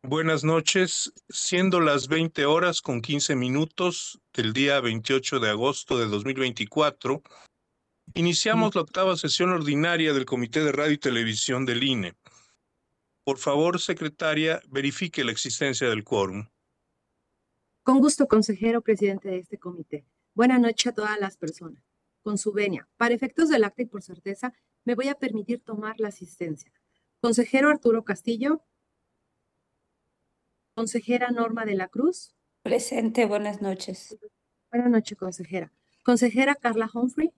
Buenas noches, siendo las 20 horas con 15 minutos del día 28 de agosto de 2024, iniciamos la octava sesión ordinaria del Comité de Radio y Televisión del INE. Por favor, secretaria, verifique la existencia del quórum. Con gusto, consejero presidente de este comité. Buenas noches a todas las personas. Con su venia, para efectos del acta y por certeza, me voy a permitir tomar la asistencia. Consejero Arturo Castillo. Consejera Norma de la Cruz. Presente, buenas noches. Buenas noches, consejera. Consejera Carla Humphrey.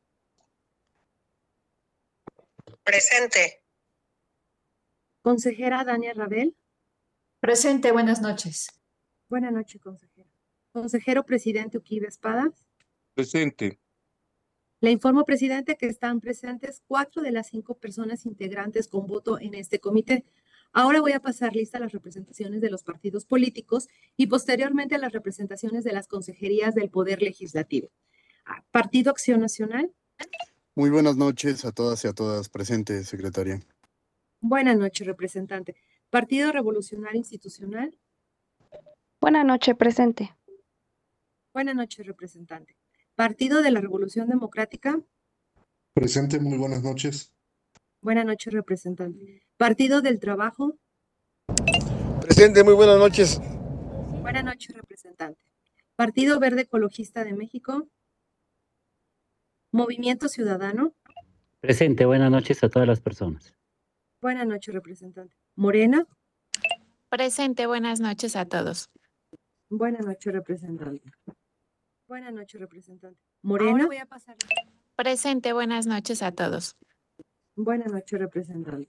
Presente. Consejera Dania Rabel. Presente, buenas noches. Buenas noches, consejera. Consejero presidente Uquibe Espadas. Presente. Le informo, presidente, que están presentes 4 de las 5 personas integrantes con voto en este comité. Ahora voy a pasar lista a las representaciones de los partidos políticos y posteriormente a las representaciones de las consejerías del Poder Legislativo. Partido Acción Nacional. Muy buenas noches a todas y a todas presentes, secretaria. Buenas noches, representante. Partido Revolucionario Institucional. Buenas noches, presente. Buenas noches, representante. Partido de la Revolución Democrática. Presente, muy buenas noches. Buenas noches, representante. Partido del Trabajo. Presente, muy buenas noches. Buenas noches, representante. Partido Verde Ecologista de México. Movimiento Ciudadano. Presente, buenas noches a todas las personas. Buenas noches, representante. Morena. Presente, buenas noches a todos. Buenas noches, representante. Buenas noches, representante. Morena. Voy a pasar. Presente, buenas noches a todos. Buenas noches, representante.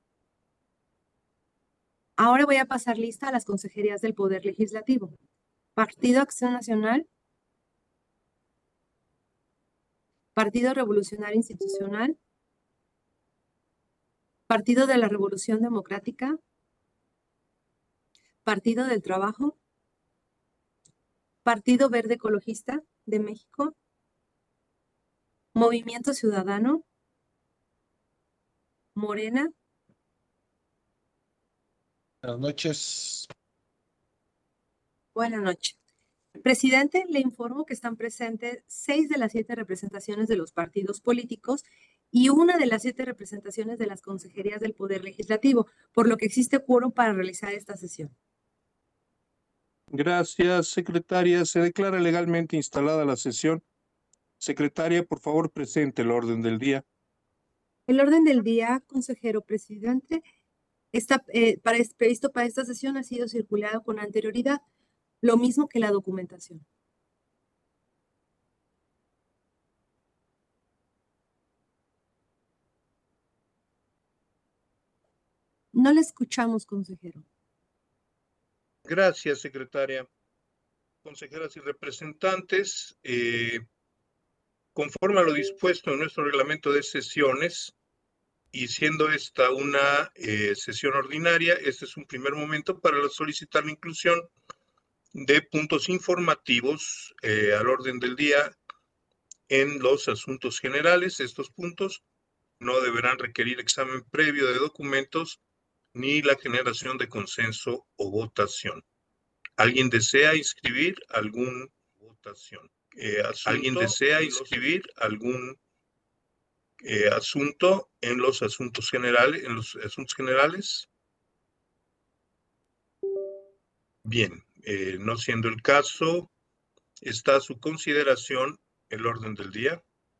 Ahora voy a pasar lista a las consejerías del Poder Legislativo. Partido Acción Nacional. Partido Revolucionario Institucional. Partido de la Revolución Democrática. Partido del Trabajo. Partido Verde Ecologista de México. Movimiento Ciudadano. Morena. Buenas noches. Buenas noches. Presidente, le informo que están presentes 6 de las 7 representaciones de los partidos políticos y 1 de las 7 representaciones de las consejerías del Poder Legislativo, por lo que existe quórum para realizar esta sesión. Gracias, secretaria. Se declara legalmente instalada la sesión. Secretaria, por favor, presente el orden del día. El orden del día, consejero presidente, está previsto para esta sesión ha sido circulado con anterioridad, lo mismo que la documentación. No le escuchamos, consejero. Gracias, secretaria. Consejeras y representantes, conforme a lo dispuesto en nuestro reglamento de sesiones, y siendo esta una sesión ordinaria, este es un primer momento para solicitar la inclusión de puntos informativos al orden del día en los asuntos generales. Estos puntos no deberán requerir examen previo de documentos ni la generación de consenso o votación. ¿Alguien desea inscribir alguna votación? ¿Alguien desea inscribir algún asunto en los asuntos generales? Bien, no siendo el caso, está a su consideración el orden del día.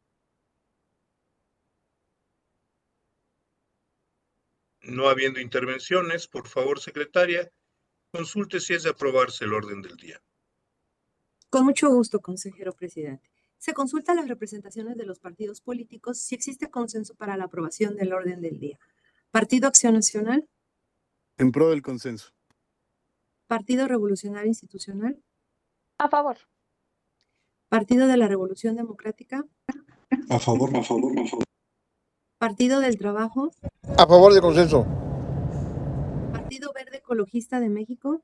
No habiendo intervenciones, por favor, secretaria, consulte si es de aprobarse el orden del día. Con mucho gusto, consejero presidente. Se consultan las representaciones de los partidos políticos si existe consenso para la aprobación del orden del día. Partido Acción Nacional. En pro del consenso. Partido Revolucionario Institucional. A favor. Partido de la Revolución Democrática. A favor. Partido del Trabajo. A favor del consenso. Partido Verde Ecologista de México.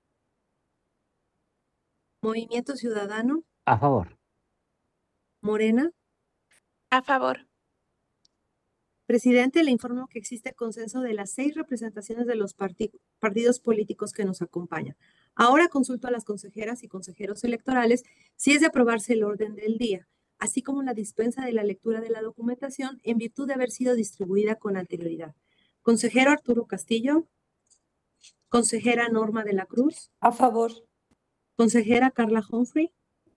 Movimiento Ciudadano. A favor. Morena. A favor. Presidente, le informo que existe consenso de las 6 representaciones de los partidos políticos que nos acompañan. Ahora consulto a las consejeras y consejeros electorales si es de aprobarse el orden del día, así como la dispensa de la lectura de la documentación en virtud de haber sido distribuida con anterioridad. Consejero Arturo Castillo. Consejera Norma de la Cruz. A favor. Consejera Carla Humphrey.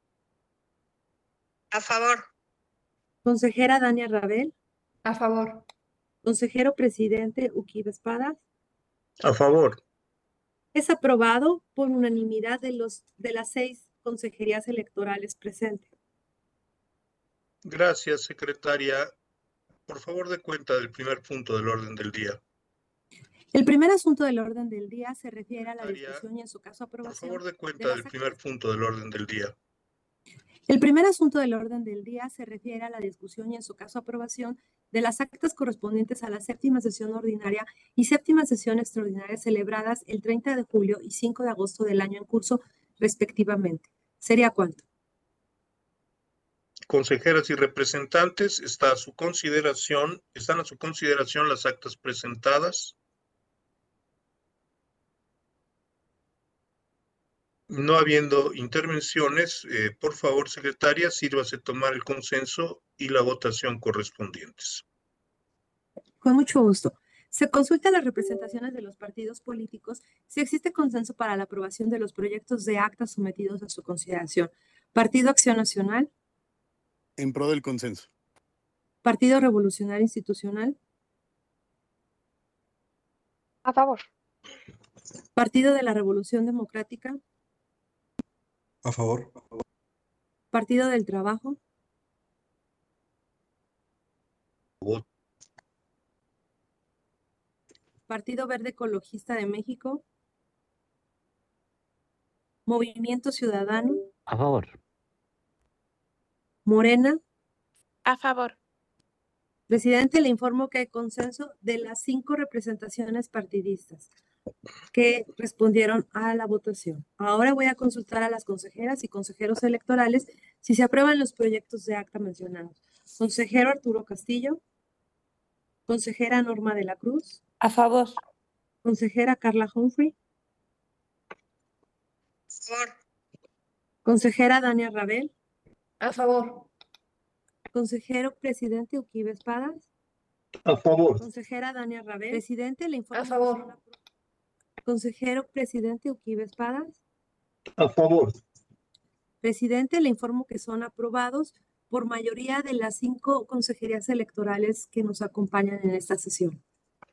A favor. Consejera Dania Rabel. A favor. Consejero presidente Uquibe Espadas. A favor. Es aprobado por unanimidad de las 6 consejerías electorales presentes. Gracias, secretaria. Por favor, dé cuenta del primer punto del orden del día. El primer asunto del orden del día se refiere a la Secretaria, discusión y en su caso Por aprobación. favor, dé cuenta las del primer punto del orden del día. El primer asunto del orden del día se refiere a la discusión y en su caso aprobación de las actas correspondientes a la 7ª sesión ordinaria y 7ª sesión extraordinaria celebradas el 30 de julio y 5 de agosto del año en curso, respectivamente. ¿Sería cuánto? Consejeras y representantes, están a su consideración las actas presentadas. No habiendo intervenciones, por favor, secretaria, sírvase tomar el consenso y la votación correspondientes. Con mucho gusto. Se consulta las representaciones de los partidos políticos si existe consenso para la aprobación de los proyectos de actas sometidos a su consideración. Partido Acción Nacional. En pro del consenso. Partido Revolucionario Institucional. A favor. Partido de la Revolución Democrática. A favor. Partido del Trabajo. Partido Verde Ecologista de México. Movimiento Ciudadano. A favor. Morena. A favor. Presidente, le informo que hay consenso de las 5 representaciones partidistas que respondieron a la votación. Ahora voy a consultar a las consejeras y consejeros electorales si se aprueban los proyectos de acta mencionados. Consejero Arturo Castillo. Consejera Norma de la Cruz. A favor. Consejera Carla Humphrey. A favor. Consejera Dania Rabel. A favor. Consejero presidente Uquibe Espadas. A favor. Consejera Dania Rabel. Presidente, le informo. A favor. Consejero presidente Uquibe Espadas. A favor. Presidente, le informo que son aprobados por mayoría de las 5 consejerías electorales que nos acompañan en esta sesión.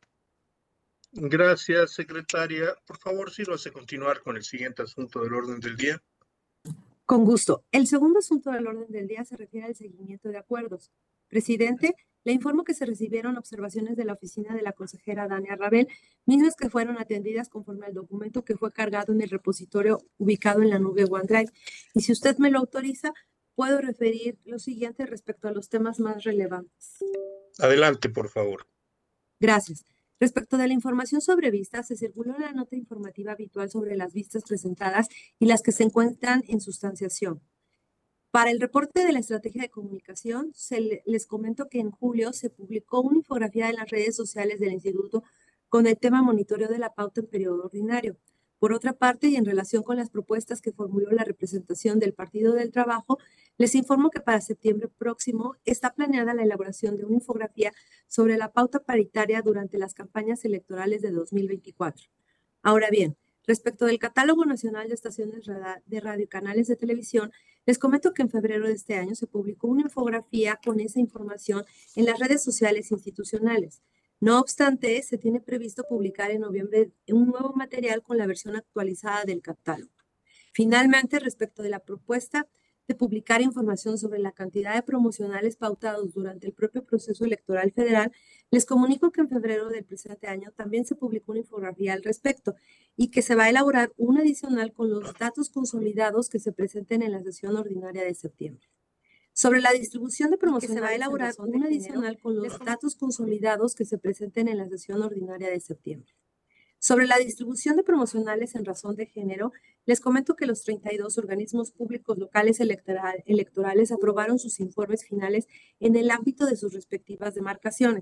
Gracias, secretaria. Por favor, sírvase continuar con el siguiente asunto del orden del día. Con gusto. El segundo asunto del orden del día se refiere al seguimiento de acuerdos. Presidente, le informo que se recibieron observaciones de la oficina de la consejera Dania Rabel, mismas que fueron atendidas conforme al documento que fue cargado en el repositorio ubicado en la nube OneDrive. Y si usted me lo autoriza, puedo referir lo siguiente respecto a los temas más relevantes. Adelante, por favor. Gracias. Respecto de la información sobre vistas, se circuló la nota informativa habitual sobre las vistas presentadas y las que se encuentran en sustanciación. Para el reporte de la estrategia de comunicación, les comento que en julio se publicó una infografía en las redes sociales del Instituto con el tema monitoreo de la pauta en periodo ordinario. Por otra parte, y en relación con las propuestas que formuló la representación del Partido del Trabajo, les informo que para septiembre próximo está planeada la elaboración de una infografía sobre la pauta paritaria durante las campañas electorales de 2024. Ahora bien, respecto del Catálogo Nacional de Estaciones de Radio y Canales de Televisión, les comento que en febrero de este año se publicó una infografía con esa información en las redes sociales institucionales. No obstante, se tiene previsto publicar en noviembre un nuevo material con la versión actualizada del catálogo. Finalmente, respecto de la propuesta de publicar información sobre la cantidad de promocionales pautados durante el propio proceso electoral federal, les comunico que en febrero del presente año también se publicó una infografía al respecto y que se va a elaborar una adicional con los datos consolidados que se presenten en la sesión ordinaria de septiembre. Sobre la distribución de promocionales, se va a elaborar una adicional con los datos consolidados que se presenten en la sesión ordinaria de septiembre. Sobre la distribución de promocionales en razón de género, les comento que los 32 organismos públicos locales electorales aprobaron sus informes finales en el ámbito de sus respectivas demarcaciones.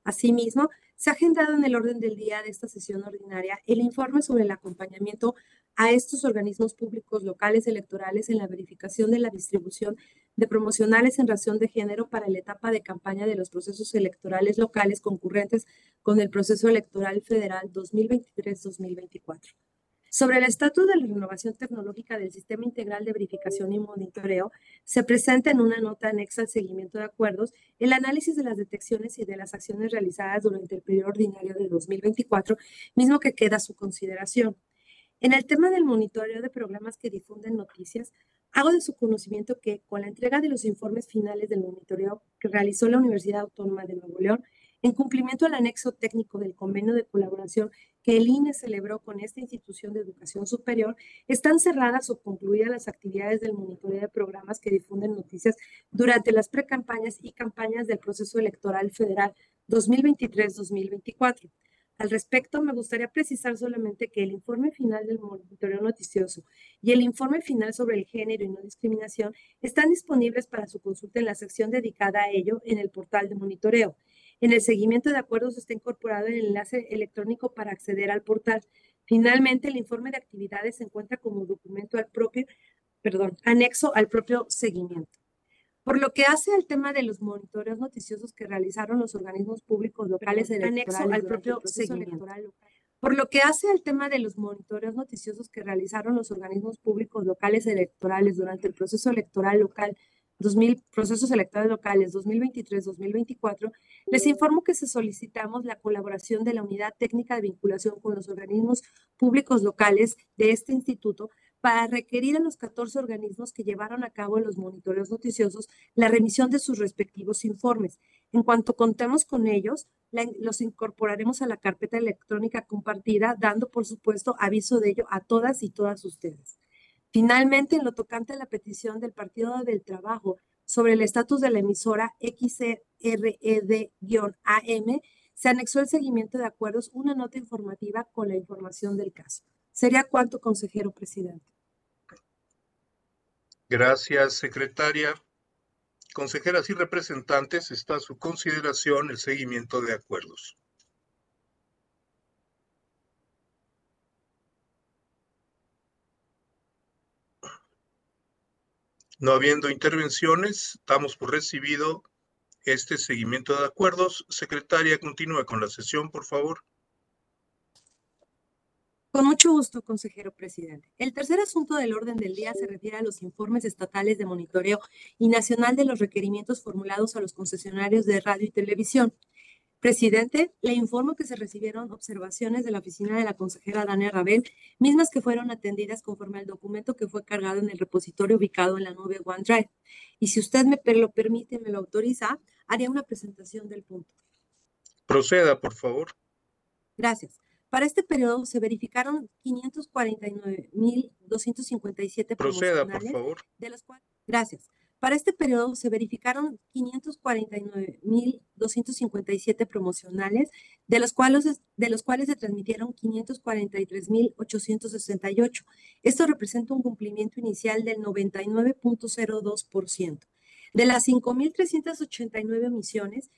Asimismo, se ha agendado en el orden del día de esta sesión ordinaria el informe sobre el acompañamiento a estos organismos públicos locales electorales en la verificación de la distribución de promocionales en razón de género para la etapa de campaña de los procesos electorales locales concurrentes con el proceso electoral federal 2023-2024. Sobre el estatus de la renovación tecnológica del Sistema Integral de Verificación y Monitoreo, se presenta en una nota anexa al seguimiento de acuerdos el análisis de las detecciones y de las acciones realizadas durante el periodo ordinario de 2024, mismo que queda a su consideración. En el tema del monitoreo de programas que difunden noticias, hago de su conocimiento que con la entrega de los informes finales del monitoreo que realizó la Universidad Autónoma de Nuevo León, en cumplimiento al anexo técnico del convenio de colaboración que el INE celebró con esta institución de educación superior, están cerradas o concluidas las actividades del monitoreo de programas que difunden noticias durante las precampañas y campañas del proceso electoral federal 2023-2024. Al respecto, me gustaría precisar solamente que el informe final del monitoreo noticioso y el informe final sobre el género y no discriminación están disponibles para su consulta en la sección dedicada a ello en el portal de monitoreo. En el seguimiento de acuerdos está incorporado el enlace electrónico para acceder al portal. Finalmente, el informe de actividades se encuentra como documento anexo al propio seguimiento. Por lo que hace al tema de los monitoreos noticiosos que realizaron los organismos públicos locales anexo al propio seguimiento. Por lo que hace al tema de los monitoreos noticiosos que realizaron los organismos públicos locales electorales durante el proceso electoral local procesos electorales locales 2023-2024, les informo que solicitamos la colaboración de la Unidad Técnica de Vinculación con los organismos públicos locales de este instituto para requerir a los 14 organismos que llevaron a cabo los monitoreos noticiosos la remisión de sus respectivos informes. En cuanto contemos con ellos, los incorporaremos a la carpeta electrónica compartida, dando, por supuesto, aviso de ello a todas y todas ustedes. Finalmente, en lo tocante a la petición del Partido del Trabajo sobre el estatus de la emisora XRED-AM, se anexó el seguimiento de acuerdos una nota informativa con la información del caso. ¿Sería cuánto, consejero presidente? Gracias, secretaria. Consejeras y representantes, está a su consideración el seguimiento de acuerdos. No habiendo intervenciones, damos por recibido este seguimiento de acuerdos. Secretaria, continúe con la sesión, por favor. Con mucho gusto, consejero presidente. El tercer asunto del orden del día se refiere a los informes estatales de monitoreo y nacional de los requerimientos formulados a los concesionarios de radio y televisión. Presidente, le informo que se recibieron observaciones de la oficina de la consejera Dania Rabel, mismas que fueron atendidas conforme al documento que fue cargado en el repositorio ubicado en la nube OneDrive. Y si usted me lo permite, me lo autoriza, haría una presentación del punto. Proceda, por favor. Gracias. Para este periodo se verificaron 549,257 Proceda, promocionales. por favor. De los cuales, gracias. Para este periodo se verificaron 549,257 promocionales, de los cuales se transmitieron 543,868. Esto representa un cumplimiento inicial del 99.02%. De las 5,389 emisiones,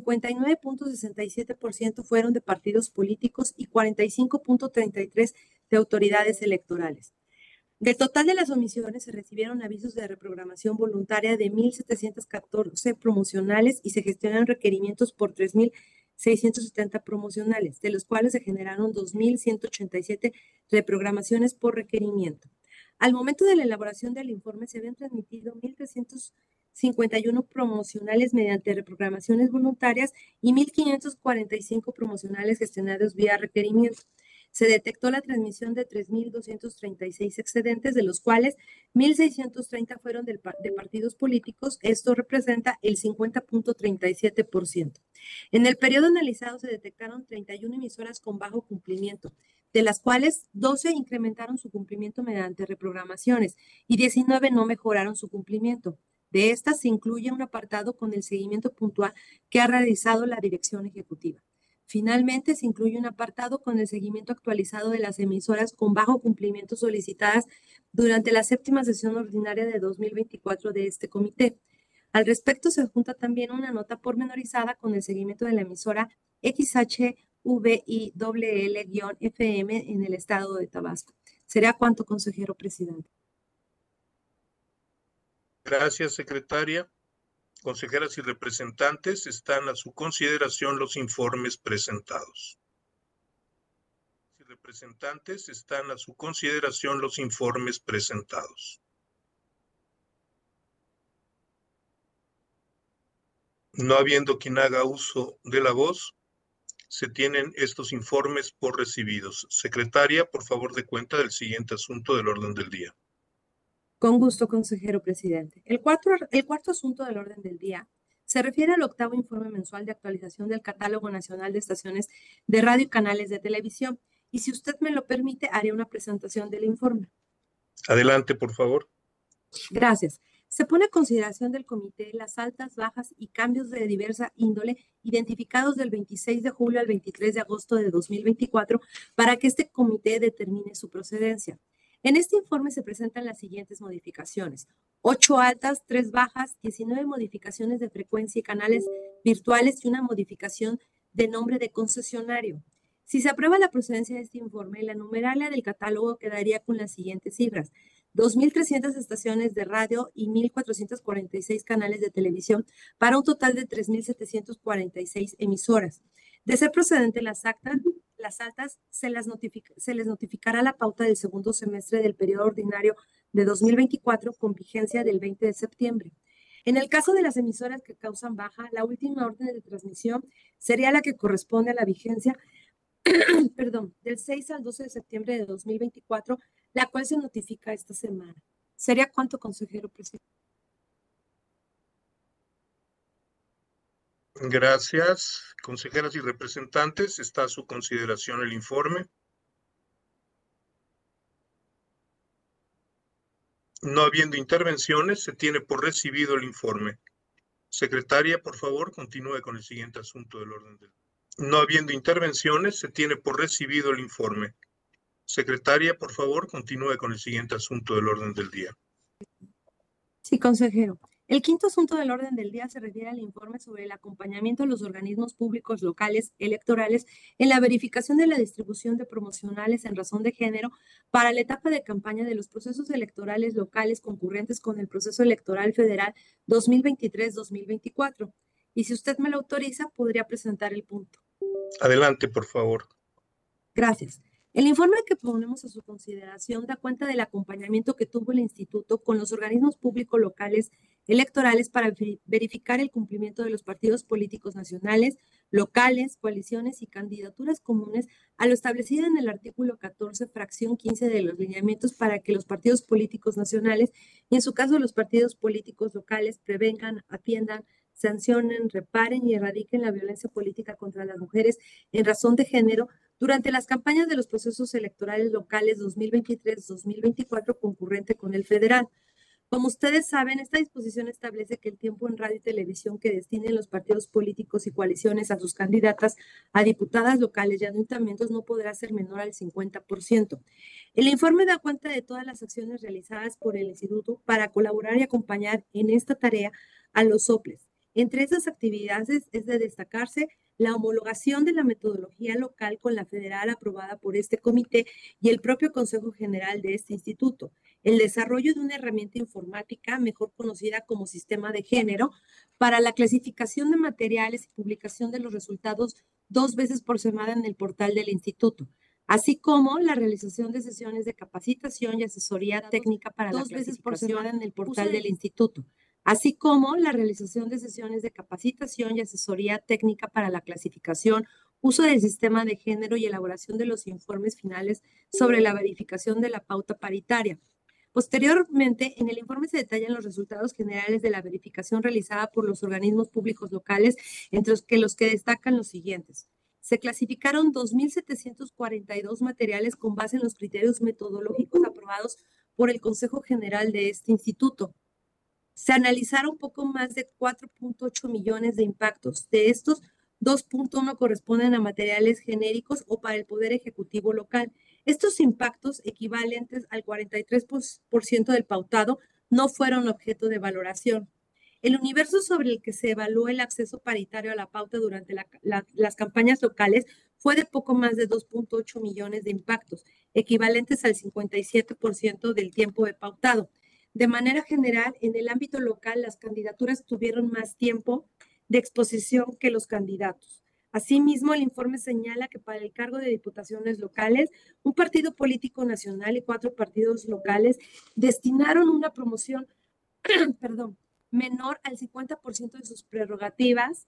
59.67% fueron de partidos políticos y 45.33% de autoridades electorales. Del total de las omisiones se recibieron avisos de reprogramación voluntaria de 1,714 promocionales y se gestionaron requerimientos por 3,670 promocionales, de los cuales se generaron 2,187 reprogramaciones por requerimiento. Al momento de la elaboración del informe se habían transmitido 1,351 promocionales mediante reprogramaciones voluntarias y 1,545 promocionales gestionados vía requerimiento. Se detectó la transmisión de 3,236 excedentes, de los cuales 1,630 fueron de partidos políticos. Esto representa el 50.37%. En el periodo analizado se detectaron 31 emisoras con bajo cumplimiento, de las cuales 12 incrementaron su cumplimiento mediante reprogramaciones y 19 no mejoraron su cumplimiento. De estas se incluye un apartado con el seguimiento puntual que ha realizado la dirección ejecutiva. Finalmente, se incluye un apartado con el seguimiento actualizado de las emisoras con bajo cumplimiento solicitadas durante la 7ª sesión ordinaria de 2024 de este comité. Al respecto, se junta también una nota pormenorizada con el seguimiento de la emisora XHVILL-FM en el estado de Tabasco. ¿Será cuánto, consejero presidente? Gracias, secretaria. Consejeras y representantes, están a su consideración los informes presentados. Representantes, están a su consideración los informes presentados. No habiendo quien haga uso de la voz, se tienen estos informes por recibidos. Secretaria, por favor, dé cuenta del siguiente asunto del orden del día. Con gusto, consejero presidente. El cuarto asunto del orden del día se refiere al octavo informe mensual de actualización del Catálogo Nacional de Estaciones de Radio y Canales de Televisión. Y si usted me lo permite, haré una presentación del informe. Adelante, por favor. Gracias. Se pone a consideración del comité las altas, bajas y cambios de diversa índole identificados del 26 de julio al 23 de agosto de 2024 para que este comité determine su procedencia. En este informe se presentan las siguientes modificaciones: 8 altas, 3 bajas, 19 modificaciones de frecuencia y canales virtuales y una modificación de nombre de concesionario. Si se aprueba la procedencia de este informe, la numeralia del catálogo quedaría con las siguientes cifras: 2.300 estaciones de radio y 1.446 canales de televisión, para un total de 3.746 emisoras. De ser procedente las altas se les notificará la pauta del segundo semestre del periodo ordinario de 2024 con vigencia del 20 de septiembre. En el caso de las emisoras que causan baja, la última orden de transmisión sería la que corresponde a la vigencia del 6 al 12 de septiembre de 2024, la cual se notifica esta semana. ¿Sería cuánto, consejero presidente? Gracias. Consejeras y representantes, está a su consideración el informe. No habiendo intervenciones, se tiene por recibido el informe. Secretaria, por favor, continúe con el siguiente asunto del orden del día. No habiendo intervenciones, se tiene por recibido el informe. Secretaria, por favor, continúe con el siguiente asunto del orden del día. Sí, consejero. El quinto asunto del orden del día se refiere al informe sobre el acompañamiento a los organismos públicos locales electorales en la verificación de la distribución de promocionales en razón de género para la etapa de campaña de los procesos electorales locales concurrentes con el proceso electoral federal 2023-2024. Y si usted me lo autoriza, podría presentar el punto. Adelante, por favor. Gracias. El informe que ponemos a su consideración da cuenta del acompañamiento que tuvo el Instituto con los organismos públicos locales electorales para verificar el cumplimiento de los partidos políticos nacionales, locales, coaliciones y candidaturas comunes a lo establecido en el artículo 14, fracción 15 de los lineamientos para que los partidos políticos nacionales y en su caso los partidos políticos locales prevengan, atiendan, sancionen, reparen y erradiquen la violencia política contra las mujeres en razón de género durante las campañas de los procesos electorales locales 2023-2024 concurrente con el federal. Como ustedes saben, esta disposición establece que el tiempo en radio y televisión que destinen los partidos políticos y coaliciones a sus candidatas a diputadas locales y ayuntamientos no podrá ser menor al 50%. El informe da cuenta de todas las acciones realizadas por el Instituto para colaborar y acompañar en esta tarea a los soples. Entre esas actividades es de destacarse la homologación de la metodología local con la federal aprobada por este comité y el propio Consejo General de este instituto, el desarrollo de una herramienta informática mejor conocida como sistema de género para la clasificación de materiales y publicación de los resultados 2 veces por semana en el portal del instituto, así como la realización de sesiones de capacitación y asesoría técnica para la clasificación en el portal del instituto, así como la realización de sesiones de capacitación y asesoría técnica para la clasificación, uso del sistema de género y elaboración de los informes finales sobre la verificación de la pauta paritaria. Posteriormente, en el informe se detallan los resultados generales de la verificación realizada por los organismos públicos locales, entre los que destacan los siguientes. Se clasificaron 2.742 materiales con base en los criterios metodológicos aprobados por el Consejo General de este instituto. Se analizaron poco más de 4.8 millones de impactos. De estos, 2.1 corresponden a materiales genéricos o para el Poder Ejecutivo local. Estos impactos, equivalentes al 43% del pautado, no fueron objeto de valoración. El universo sobre el que se evaluó el acceso paritario a la pauta durante las campañas locales fue de poco más de 2.8 millones de impactos, equivalentes al 57% del tiempo de pautado. De manera general, en el ámbito local, las candidaturas tuvieron más tiempo de exposición que los candidatos. Asimismo, el informe señala que para el cargo de diputaciones locales, un partido político nacional y 4 partidos locales destinaron una promoción, menor al 50% de sus prerrogativas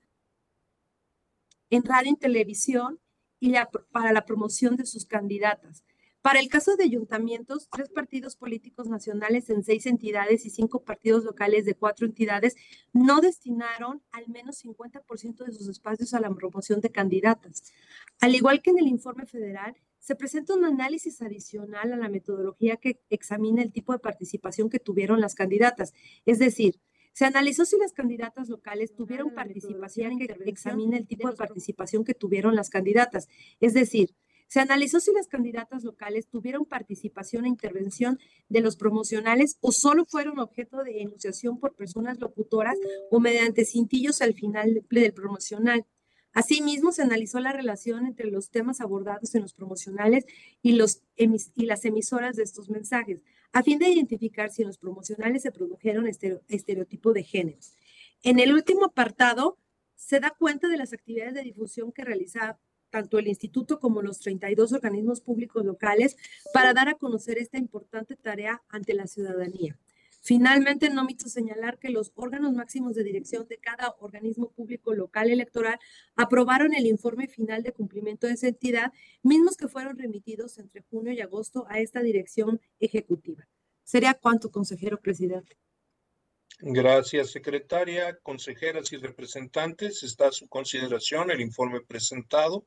en radio y televisión y para la promoción de sus candidatas. Para el caso de ayuntamientos, 3 partidos políticos nacionales en 6 entidades y 5 partidos locales de 4 entidades no destinaron al menos 50% de sus espacios a la promoción de candidatas. Al igual que en el informe federal, se presenta un análisis adicional a la metodología que examina el tipo de participación que tuvieron las candidatas. Es decir, se analizó si las candidatas locales tuvieron participación que examina el tipo de participación que tuvieron las candidatas. Es decir, se analizó si las candidatas locales tuvieron participación e intervención de los promocionales o solo fueron objeto de enunciación por personas locutoras o mediante cintillos al final del promocional. Asimismo, se analizó la relación entre los temas abordados en los promocionales y las emisoras de estos mensajes, a fin de identificar si en los promocionales se produjeron estereotipo de géneros. En el último apartado, se da cuenta de las actividades de difusión que realiza tanto el instituto como los 32 organismos públicos locales para dar a conocer esta importante tarea ante la ciudadanía. Finalmente, no omito señalar que los órganos máximos de dirección de cada organismo público local electoral aprobaron el informe final de cumplimiento de esa entidad, mismos que fueron remitidos entre junio y agosto a esta dirección ejecutiva. ¿Sería cuánto, consejero presidente? Gracias, secretaria, consejeras y representantes. Está a su consideración el informe presentado.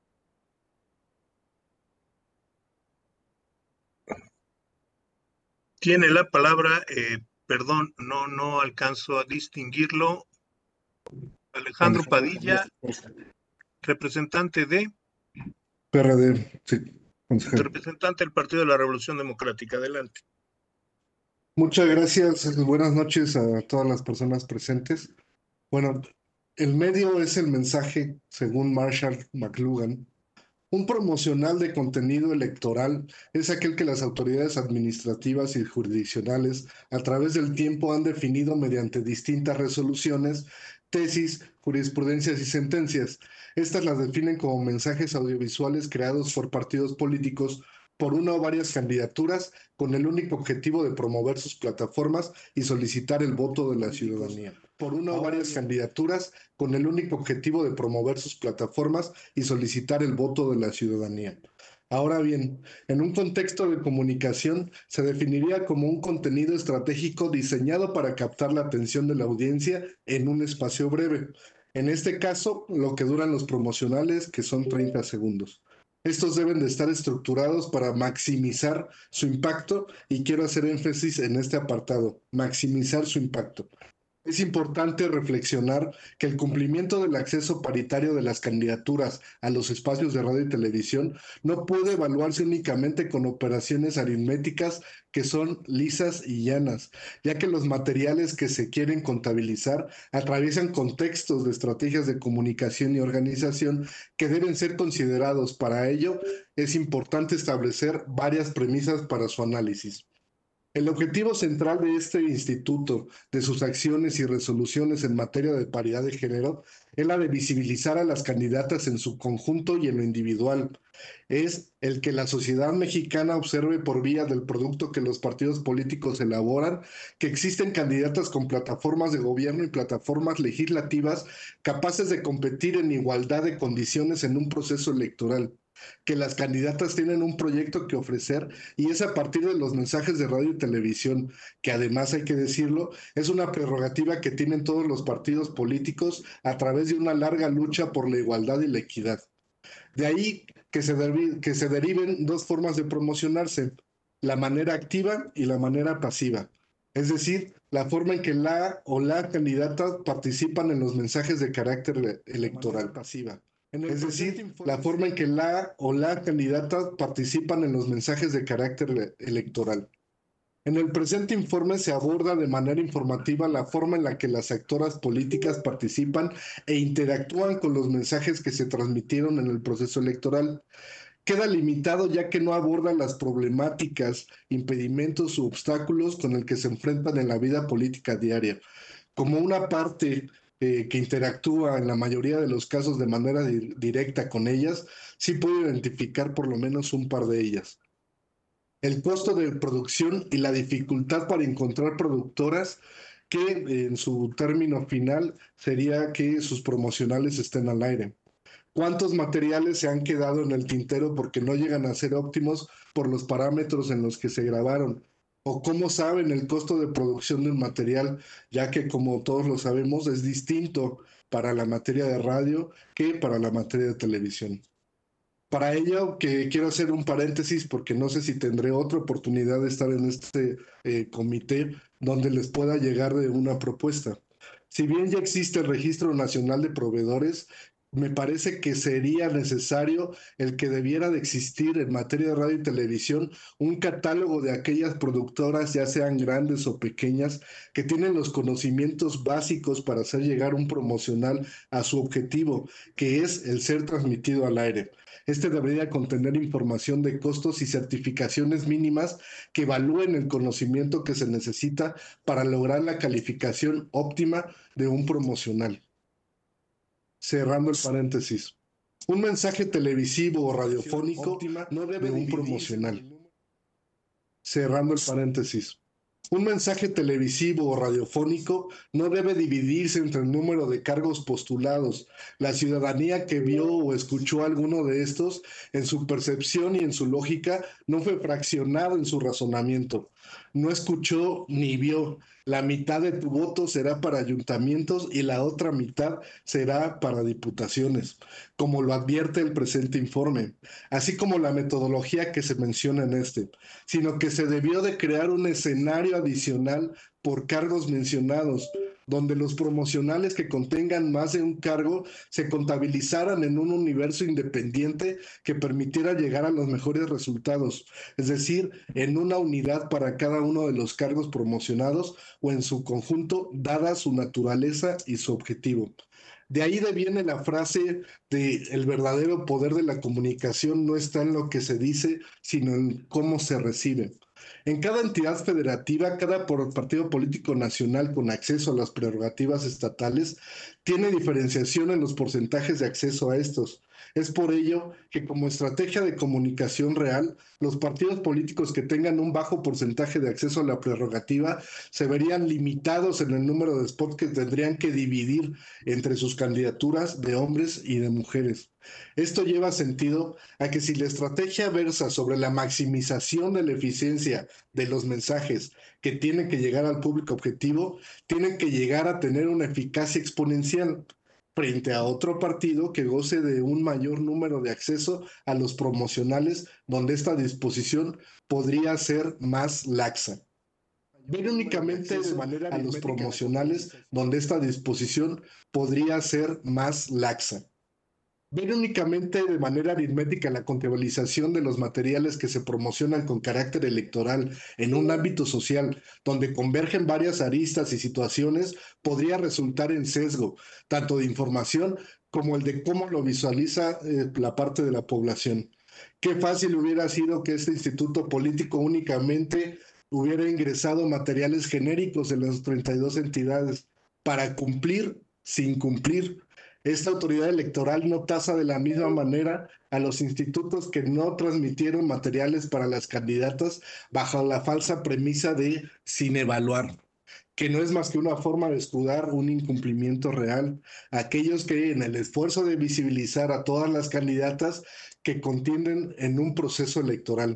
Tiene la palabra, perdón, no alcanzo a distinguirlo. Alejandro Padilla, representante de... PRD, sí, consejero. Representante del Partido de la Revolución Democrática. Adelante. Muchas gracias. Buenas noches a todas las personas presentes. Bueno, el medio es el mensaje, según Marshall McLuhan. Un promocional de contenido electoral es aquel que las autoridades administrativas y jurisdiccionales a través del tiempo han definido mediante distintas resoluciones, tesis, jurisprudencias y sentencias. Estas las definen como mensajes audiovisuales creados por partidos políticos por una o varias candidaturas con el único objetivo de promover sus plataformas y solicitar el voto de la ciudadanía. Por una o varias candidaturas con el único objetivo de promover sus plataformas y solicitar el voto de la ciudadanía. Ahora bien, en un contexto de comunicación se definiría como un contenido estratégico diseñado para captar la atención de la audiencia en un espacio breve. En este caso, lo que duran los promocionales, que son 30 segundos. Estos deben de estar estructurados para maximizar su impacto y quiero hacer énfasis en este apartado, maximizar su impacto. Es importante reflexionar que el cumplimiento del acceso paritario de las candidaturas a los espacios de radio y televisión no puede evaluarse únicamente con operaciones aritméticas que son lisas y llanas, ya que los materiales que se quieren contabilizar atraviesan contextos de estrategias de comunicación y organización que deben ser considerados. Para ello, es importante establecer varias premisas para su análisis. El objetivo central de este instituto, de sus acciones y resoluciones en materia de paridad de género, es la de visibilizar a las candidatas en su conjunto y en lo individual. Es el que la sociedad mexicana observe por vía del producto que los partidos políticos elaboran, que existen candidatas con plataformas de gobierno y plataformas legislativas capaces de competir en igualdad de condiciones en un proceso electoral, que las candidatas tienen un proyecto que ofrecer y es a partir de los mensajes de radio y televisión, que además hay que decirlo, es una prerrogativa que tienen todos los partidos políticos a través de una larga lucha por la igualdad y la equidad. De ahí que se deriven 2 formas de promocionarse, la manera activa y la manera pasiva. Es decir, la forma en que la o la candidata participan en los mensajes de carácter electoral pasiva. Es decir, la forma en que la o la candidata participan en los mensajes de carácter electoral. En el presente informe se aborda de manera informativa la forma en la que las actoras políticas participan e interactúan con los mensajes que se transmitieron en el proceso electoral. Queda limitado ya que no aborda las problemáticas, impedimentos u obstáculos con el que se enfrentan en la vida política diaria. Como una parte que interactúa en la mayoría de los casos de manera directa con ellas, sí puedo identificar por lo menos un par de ellas. El costo de producción y la dificultad para encontrar productoras que en su término final sería que sus promocionales estén al aire. ¿Cuántos materiales se han quedado en el tintero porque no llegan a ser óptimos por los parámetros en los que se grabaron? ¿O cómo saben el costo de producción de un material, ya que como todos lo sabemos es distinto para la materia de radio que para la materia de televisión? Para ello, que quiero hacer un paréntesis porque no sé si tendré otra oportunidad de estar en este comité donde les pueda llegar de una propuesta. Si bien ya existe el Registro Nacional de Proveedores, me parece que sería necesario el que debiera de existir en materia de radio y televisión un catálogo de aquellas productoras, ya sean grandes o pequeñas, que tienen los conocimientos básicos para hacer llegar un promocional a su objetivo, que es el ser transmitido al aire. Este debería contener información de costos y certificaciones mínimas que evalúen el conocimiento que se necesita para lograr la calificación óptima de un promocional. Cerrando el paréntesis. Un mensaje televisivo o radiofónico no debe de un promocional. Cerrando el paréntesis. Un mensaje televisivo o radiofónico no debe dividirse entre el número de cargos postulados. La ciudadanía que vio o escuchó alguno de estos, en su percepción y en su lógica, no fue fraccionado en su razonamiento. No escuchó ni vio. La mitad de tu voto será para ayuntamientos y la otra mitad será para diputaciones, como lo advierte el presente informe, así como la metodología que se menciona en este, sino que se debió de crear un escenario adicional por cargos mencionados, donde los promocionales que contengan más de un cargo se contabilizaran en un universo independiente que permitiera llegar a los mejores resultados, es decir, en una unidad para cada uno de los cargos promocionados o en su conjunto, dada su naturaleza y su objetivo. De ahí viene la frase de el verdadero poder de la comunicación no está en lo que se dice, sino en cómo se recibe. En cada entidad federativa, cada partido político nacional con acceso a las prerrogativas estatales tiene diferenciación en los porcentajes de acceso a estos. Es por ello que como estrategia de comunicación real, los partidos políticos que tengan un bajo porcentaje de acceso a la prerrogativa se verían limitados en el número de spots que tendrían que dividir entre sus candidaturas de hombres y de mujeres. Esto lleva sentido a que si la estrategia versa sobre la maximización de la eficiencia de los mensajes que tienen que llegar al público objetivo, tienen que llegar a tener una eficacia exponencial frente a otro partido que goce de un mayor número de acceso a los promocionales, donde esta disposición podría ser más laxa. Ver únicamente de manera a los promocionales, donde esta disposición podría ser más laxa. Ver únicamente de manera aritmética la contabilización de los materiales que se promocionan con carácter electoral en un ámbito social donde convergen varias aristas y situaciones podría resultar en sesgo, tanto de información como el de cómo lo visualiza la parte de la población. Qué fácil hubiera sido que este instituto político únicamente hubiera ingresado materiales genéricos en las 32 entidades para cumplir sin cumplir. Esta autoridad electoral no tasa de la misma manera a los institutos que no transmitieron materiales para las candidatas bajo la falsa premisa de sin evaluar, que no es más que una forma de escudar un incumplimiento real. Aquellos que en el esfuerzo de visibilizar a todas las candidatas que contienden en un proceso electoral.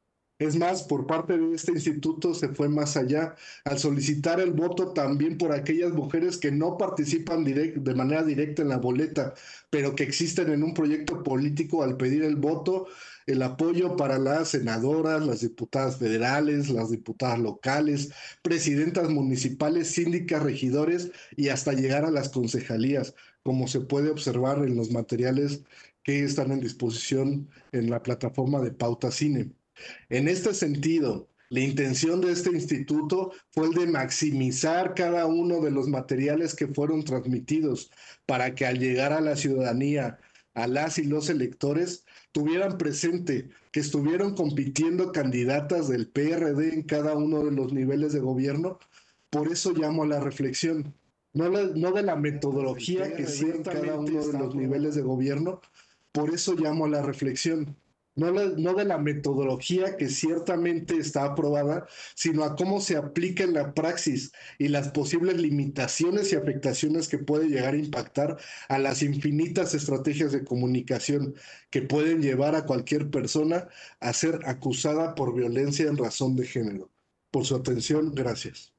Es más, por parte de este instituto se fue más allá al solicitar el voto también por aquellas mujeres que no participan de manera directa en la boleta, pero que existen en un proyecto político al pedir el voto, el apoyo para las senadoras, las diputadas federales, las diputadas locales, presidentas municipales, síndicas, regidores y hasta llegar a las concejalías, como se puede observar en los materiales que están en disposición en la plataforma de Pauta Cine. En este sentido, La intención de este instituto fue el de maximizar cada uno de los materiales que fueron transmitidos para que al llegar a la ciudadanía, a las y los electores, tuvieran presente que estuvieron compitiendo candidatas del PRD en cada uno de los niveles de gobierno. Por eso llamo a la reflexión, no de la metodología que sea en cada uno de los niveles de gobierno. Por eso llamo a la reflexión, no de la metodología que ciertamente está aprobada, sino a cómo se aplica en la praxis y las posibles limitaciones y afectaciones que puede llegar a impactar a las infinitas estrategias de comunicación que pueden llevar a cualquier persona a ser acusada por violencia en razón de género. Por su atención, gracias.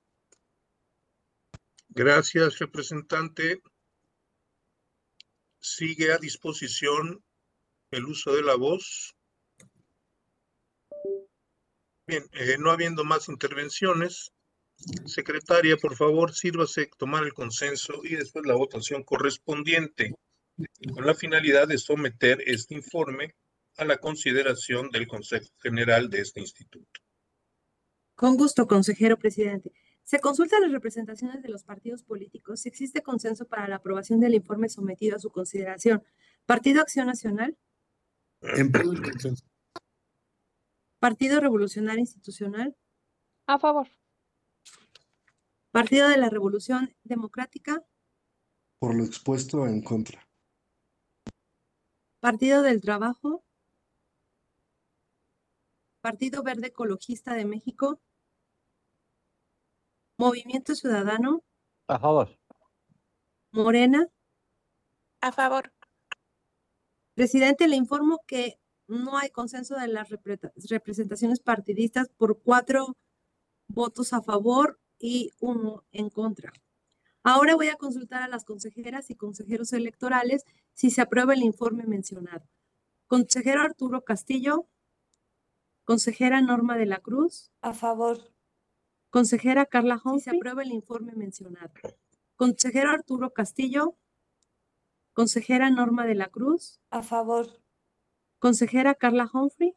Gracias, representante. Sigue a disposición el uso de la voz. Bien, no habiendo más intervenciones, secretaria, por favor, sírvase tomar el consenso y después la votación correspondiente, con la finalidad de someter este informe a la consideración del Consejo General de este instituto. Con gusto, consejero presidente. Se consulta a las representaciones de los partidos políticos si existe consenso para la aprobación del informe sometido a su consideración. Partido Acción Nacional. En pleno el consenso. Partido Revolucionario Institucional. A favor. Partido de la Revolución Democrática. Por lo expuesto, en contra. Partido del Trabajo. Partido Verde Ecologista de México. Movimiento Ciudadano. A favor. Morena. A favor. Presidente, le informo que no hay consenso de las representaciones partidistas por 4 votos a favor y 1 en contra. Ahora voy a consultar a las consejeras y consejeros electorales si se aprueba el informe mencionado. Consejero Arturo Castillo. Consejera Norma de la Cruz. A favor. Consejera Carla Humphrey. Si se aprueba el informe mencionado. Consejero Arturo Castillo. Consejera Norma de la Cruz. A favor. Consejera Carla Humphrey.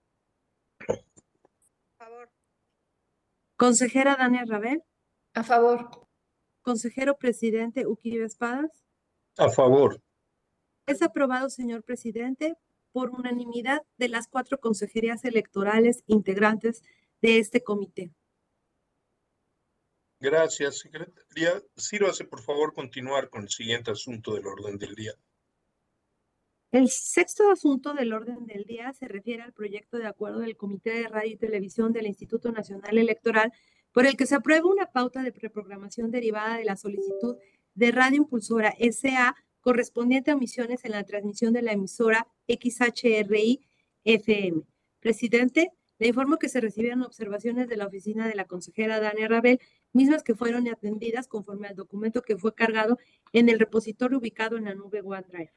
A favor. Consejera Dania Rabel. A favor. Consejero presidente Uquillo Espadas. A favor. Es aprobado, señor presidente, por unanimidad de las 4 consejerías electorales integrantes de este comité. Gracias, secretaria. Sírvase, por favor, continuar con el siguiente asunto del orden del día. El 6º asunto del orden del día se refiere al proyecto de acuerdo del Comité de Radio y Televisión del Instituto Nacional Electoral, por el que se aprueba una pauta de preprogramación derivada de la solicitud de Radio Impulsora S.A. correspondiente a omisiones en la transmisión de la emisora XHRI-FM. Presidente, le informo que se recibieron observaciones de la oficina de la consejera Dania Rabel, mismas que fueron atendidas conforme al documento que fue cargado en el repositorio ubicado en la nube OneDrive.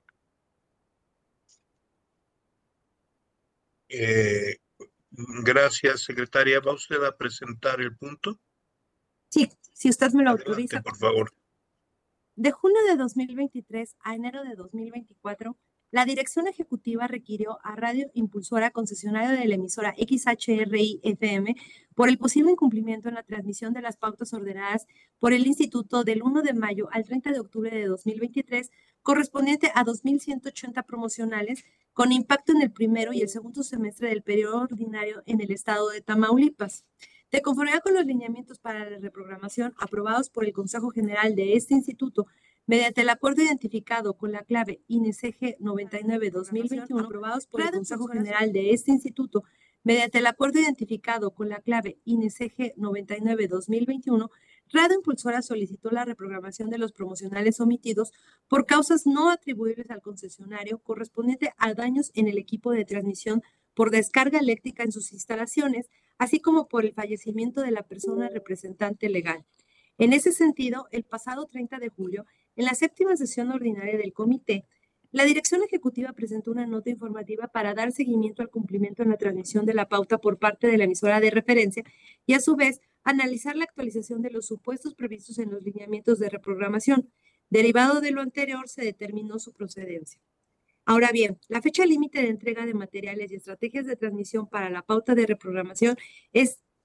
Gracias, secretaria. ¿Va usted a presentar el punto? Sí, si usted me lo Adelante, autoriza. por favor. De junio de 2023 a enero de 2024, la Dirección Ejecutiva requirió a Radio Impulsora, concesionario de la emisora XHRI-FM, por el posible incumplimiento en la transmisión de las pautas ordenadas por el Instituto del 1 de mayo al 30 de octubre de 2023, correspondiente a 2.180 promocionales, con impacto en el primero y el segundo semestre del periodo ordinario en el estado de Tamaulipas. De conformidad con los lineamientos para la reprogramación aprobados por el Consejo General de este instituto, mediante el acuerdo identificado con la clave INESEG 99-2021, aprobados por el Consejo General de este instituto, mediante el acuerdo identificado con la clave INESEG 99-2021, Radio Impulsora solicitó la reprogramación de los promocionales omitidos por causas no atribuibles al concesionario correspondiente a daños en el equipo de transmisión por descarga eléctrica en sus instalaciones, así como por el fallecimiento de la persona representante legal. En ese sentido, el pasado 30 de julio, en la 7ª sesión ordinaria del comité, la Dirección Ejecutiva presentó una nota informativa para dar seguimiento al cumplimiento en la transmisión de la pauta por parte de la emisora de referencia y, a su vez, analizar la actualización de los supuestos previstos en los lineamientos de reprogramación. Derivado de lo anterior, se determinó su procedencia. Ahora bien, la fecha límite de entrega de materiales y estrategias de transmisión para la pauta de reprogramación es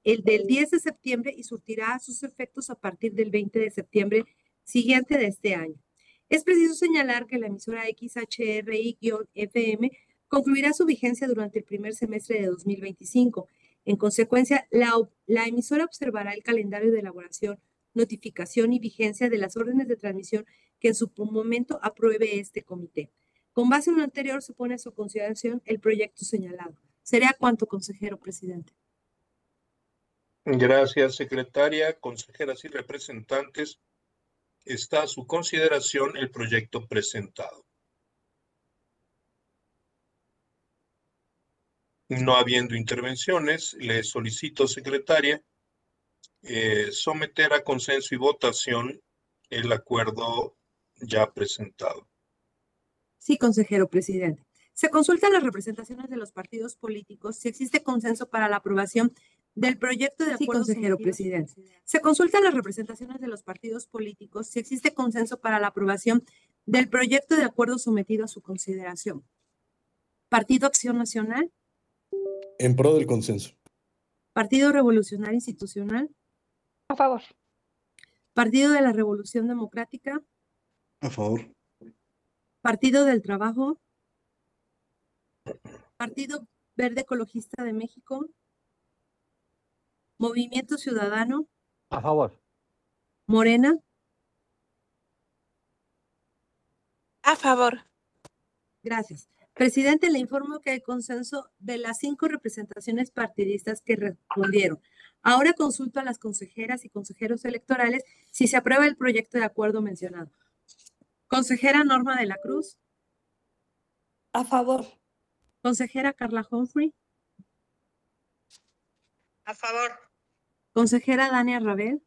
el del 10 de septiembre y surtirá sus efectos a partir del 20 de septiembre siguiente de este año. Es preciso señalar que la emisora XHRI-FM concluirá su vigencia durante el primer semestre de 2025. En consecuencia, la emisora observará el calendario de elaboración, notificación y vigencia de las órdenes de transmisión que en su momento apruebe este comité. Con base en lo anterior, se pone a su consideración el proyecto señalado. ¿Sería cuánto, consejero presidente? Gracias, secretaria, consejeras y representantes. Está a su consideración el proyecto presentado. No habiendo intervenciones, le solicito, secretaria, someter a consenso y votación el acuerdo ya presentado. Sí, consejero presidente. Se consultan las representaciones de los partidos políticos si existe consenso para la aprobación del proyecto de acuerdo. Sí, consejero presidente. Se consultan las representaciones de los partidos políticos si existe consenso para la aprobación del proyecto de acuerdo sometido a su consideración. Partido Acción Nacional. En pro del consenso. Partido Revolucionario Institucional. A favor. Partido de la Revolución Democrática. A favor. Partido del Trabajo. Partido Verde Ecologista de México. Movimiento Ciudadano. A favor. Morena. A favor. Gracias. Presidente, le informo que hay consenso de las 5 representaciones partidistas que respondieron. Ahora consulto a las consejeras y consejeros electorales si se aprueba el proyecto de acuerdo mencionado. Consejera Norma de la Cruz. A favor. Consejera Carla Humphrey. A favor. Consejera Dania Rabel.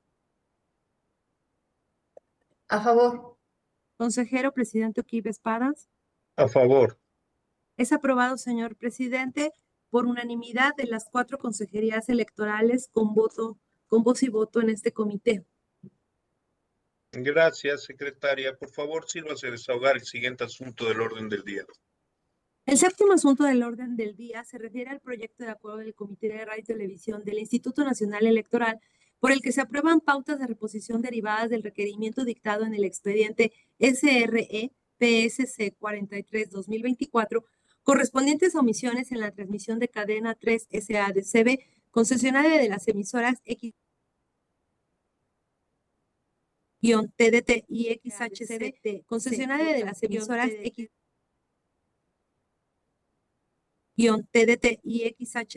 A favor. Consejero presidente Oquibe Espadas. A favor. Es aprobado, señor presidente, por unanimidad de las 4 consejerías electorales con voz y voto en este comité. Gracias, secretaria. Por favor, sírvase a desahogar el siguiente asunto del orden del día. El séptimo asunto del orden del día se refiere al proyecto de acuerdo del Comité de Radio y Televisión del Instituto Nacional Electoral, por el que se aprueban pautas de reposición derivadas del requerimiento dictado en el expediente SRE PSC 43-2024, correspondientes a omisiones en la transmisión de cadena 3 SADCB, concesionaria de las emisoras X-TDT y XHCT, concesionaria de las emisoras X-TDT y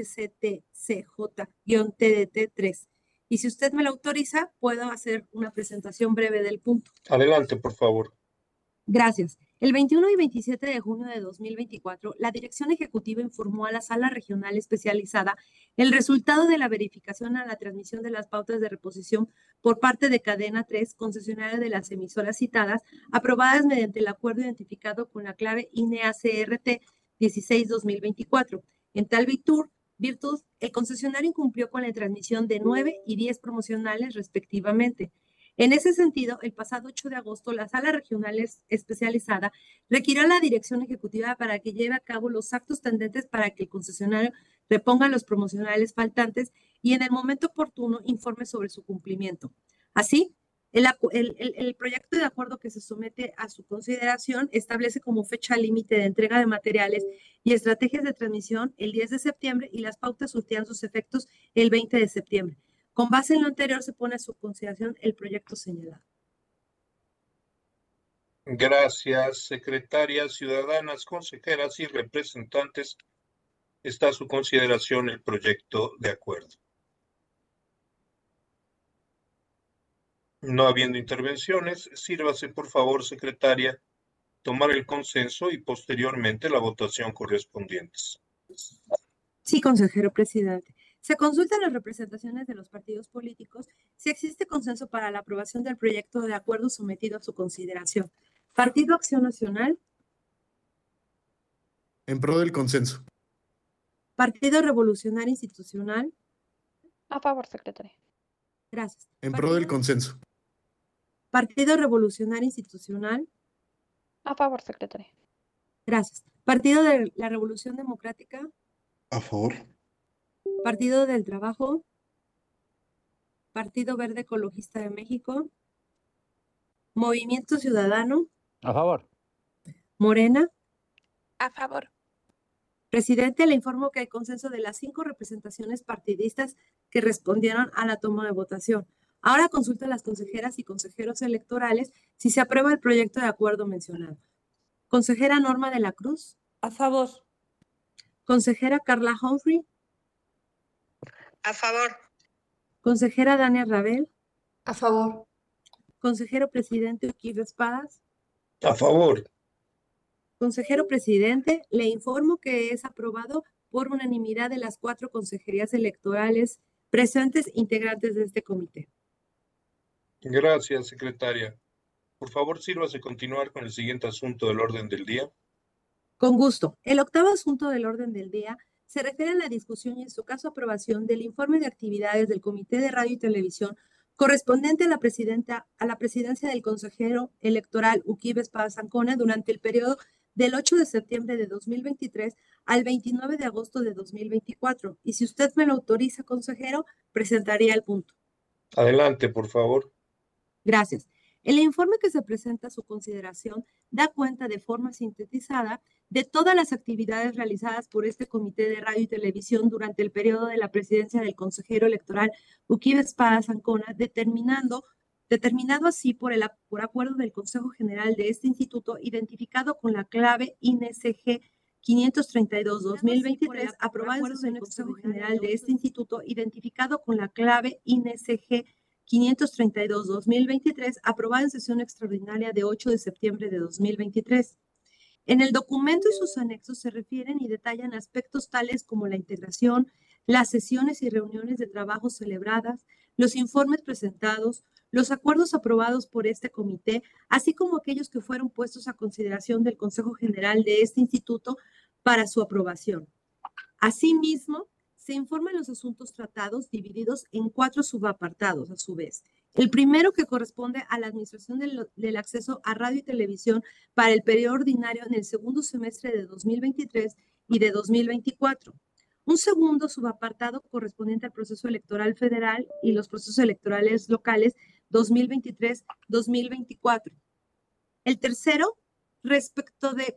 XHCT-CJ-TDT3. Y si usted me lo autoriza, puedo hacer una presentación breve del punto. Adelante, por favor. Gracias. El 21 y 27 de junio de 2024, la Dirección Ejecutiva informó a la Sala Regional Especializada el resultado de la verificación a la transmisión de las pautas de reposición por parte de Cadena 3, concesionaria de las emisoras citadas, aprobadas mediante el acuerdo identificado con la clave INEA-CRT 16-2024. En tal virtud, el concesionario incumplió con la transmisión de 9 y 10 promocionales respectivamente. En ese sentido, el pasado 8 de agosto, la Sala Regional Especializada requirió a la Dirección Ejecutiva para que lleve a cabo los actos tendentes para que el concesionario reponga los promocionales faltantes y en el momento oportuno informe sobre su cumplimiento. Así, el proyecto de acuerdo que se somete a su consideración establece como fecha límite de entrega de materiales y estrategias de transmisión el 10 de septiembre y las pautas surtirán sus efectos el 20 de septiembre. Con base en lo anterior, se pone a su consideración el proyecto señalado. Gracias, secretarias, ciudadanas, consejeras y representantes. Está a su consideración el proyecto de acuerdo. No habiendo intervenciones, sírvase, por favor, secretaria, tomar el consenso y posteriormente la votación correspondientes. Sí, consejero presidente. Se consultan las representaciones de los partidos políticos si existe consenso para la aprobación del proyecto de acuerdo sometido a su consideración. Partido Acción Nacional. En pro del consenso. Partido Revolucionario Institucional. A favor, secretaria. Gracias. En pro del consenso. Partido Revolucionario Institucional. A favor, secretaria. Gracias. Partido de la Revolución Democrática. A favor. Partido del Trabajo. Partido Verde Ecologista de México, Movimiento Ciudadano, A favor. Morena. A favor. Presidente, le informo que hay consenso de las 5 representaciones partidistas que respondieron a la toma de votación. Ahora consulta a las consejeras y consejeros electorales si se aprueba el proyecto de acuerdo mencionado. Consejera Norma de la Cruz. A favor. Consejera Carla Humphrey. A favor. Consejera Dania Rabel. A favor. Consejero presidente Uquibe Espadas. A favor. Consejero presidente, le informo que es aprobado por unanimidad de las 4 consejerías electorales presentes integrantes de este comité. Gracias, secretaria. Por favor, sírvase continuar con el siguiente asunto del orden del día. Con gusto. El 8º asunto del orden del día se refiere a la discusión y en su caso aprobación del informe de actividades del Comité de Radio y Televisión correspondiente a la presidencia del consejero electoral Uquibe Espadas Ancona durante el periodo del 8 de septiembre de 2023 al 29 de agosto de 2024. Y si usted me lo autoriza, consejero, presentaría el punto. Adelante, por favor. Gracias. El informe que se presenta a su consideración da cuenta de forma sintetizada de todas las actividades realizadas por este Comité de Radio y Televisión durante el periodo de la presidencia del consejero electoral Uquibe Espadas Ancona, determinado así por acuerdo del Consejo General de este instituto, identificado con la clave INSG 532-2023, aprobado en el Consejo General de este instituto, identificado con la clave INSG 532-2023, aprobada en sesión extraordinaria de 8 de septiembre de 2023. En el documento y sus anexos se refieren y detallan aspectos tales como la integración, las sesiones y reuniones de trabajo celebradas, los informes presentados, los acuerdos aprobados por este comité, así como aquellos que fueron puestos a consideración del Consejo General de este instituto para su aprobación. Asimismo, se informan los asuntos tratados divididos en 4 subapartados a su vez. El primero, que corresponde a la administración del acceso a radio y televisión para el periodo ordinario en el segundo semestre de 2023 y de 2024. Un segundo subapartado correspondiente al proceso electoral federal y los procesos electorales locales 2023-2024. El tercero, respecto de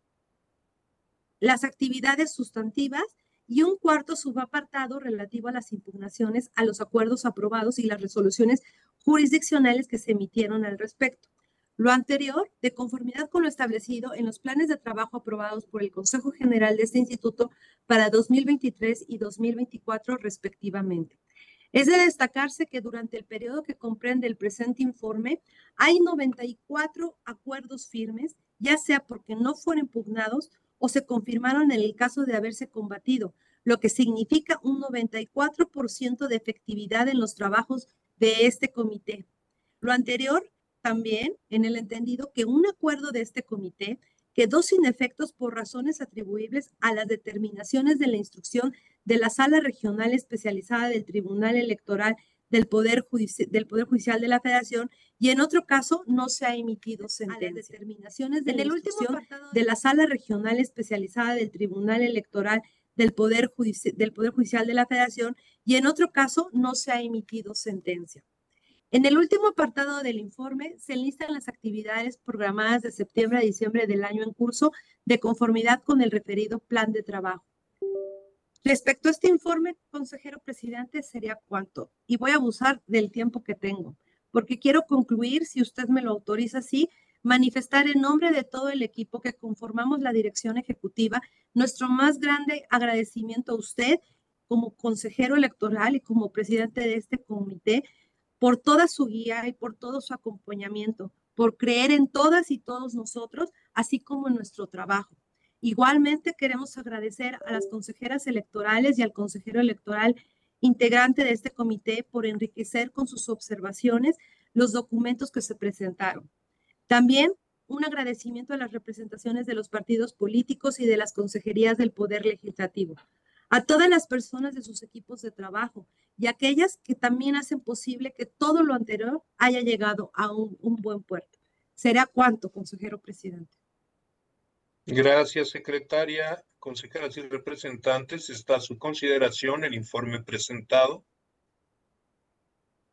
las actividades sustantivas, y un cuarto subapartado relativo a las impugnaciones a los acuerdos aprobados y las resoluciones jurisdiccionales que se emitieron al respecto. Lo anterior, de conformidad con lo establecido en los planes de trabajo aprobados por el Consejo General de este instituto para 2023 y 2024 respectivamente. Es de destacarse que durante el periodo que comprende el presente informe hay 94 acuerdos firmes, ya sea porque no fueron impugnados o se confirmaron en el caso de haberse combatido, lo que significa un 94% de efectividad en los trabajos de este comité. Lo anterior también en el entendido que un acuerdo de este comité quedó sin efectos por razones atribuibles a las determinaciones de la instrucción de la Sala Regional Especializada del Tribunal Electoral del Poder Judicial de la Federación, y en otro caso no se ha emitido sentencia. A las determinaciones de la instrucción de la Sala Regional Especializada del Tribunal Electoral del Poder Judicial de la Federación, y en otro caso no se ha emitido sentencia. En el último apartado del informe se enlistan las actividades programadas de septiembre a diciembre del año en curso de conformidad con el referido plan de trabajo. Respecto a este informe, consejero presidente, sería cuánto, y voy a abusar del tiempo que tengo, porque quiero concluir, si usted me lo autoriza así, manifestar en nombre de todo el equipo que conformamos la dirección ejecutiva nuestro más grande agradecimiento a usted como consejero electoral y como presidente de este comité por toda su guía y por todo su acompañamiento, por creer en todas y todos nosotros, así como en nuestro trabajo. Igualmente queremos agradecer a las consejeras electorales y al consejero electoral integrante de este comité por enriquecer con sus observaciones los documentos que se presentaron. También un agradecimiento a las representaciones de los partidos políticos y de las consejerías del Poder Legislativo, a todas las personas de sus equipos de trabajo y aquellas que también hacen posible que todo lo anterior haya llegado a un buen puerto. ¿Será cuánto, consejero presidente? Gracias, secretaria. Consejeras y representantes, está a su consideración el informe presentado.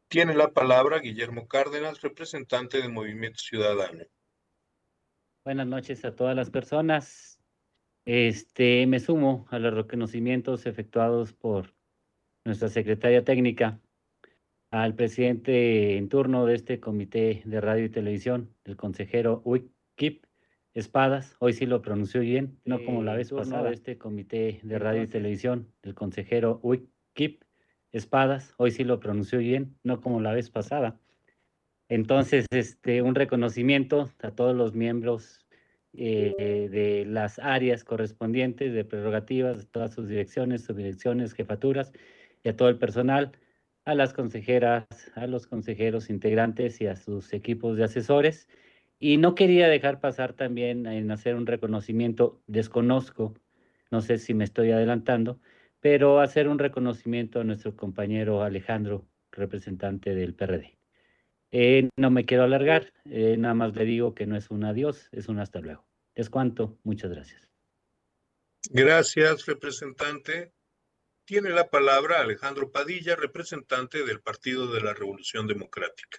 Tiene la palabra Guillermo Cárdenas, representante del Movimiento Ciudadano. Buenas noches a todas las personas. Me sumo a los reconocimientos efectuados por nuestra secretaria técnica, al presidente en turno de este comité de radio y televisión, el consejero Wikip Espadas. Hoy sí lo pronunció bien, no como la vez pasada. De este comité de radio y televisión, el consejero Wikip Espadas. Hoy sí lo pronunció bien, no como la vez pasada. Entonces, un reconocimiento a todos los miembros de las áreas correspondientes, de prerrogativas, de todas sus direcciones, subdirecciones, jefaturas, y a todo el personal, a las consejeras, a los consejeros integrantes y a sus equipos de asesores. Y no quería dejar pasar también en hacer un reconocimiento, desconozco, no sé si me estoy adelantando, pero hacer un reconocimiento a nuestro compañero Alejandro, representante del PRD. No me quiero alargar, nada más le digo que no es un adiós, es un hasta luego. Es cuanto, muchas gracias. Gracias, representante. Tiene la palabra Alejandro Padilla, representante del Partido de la Revolución Democrática.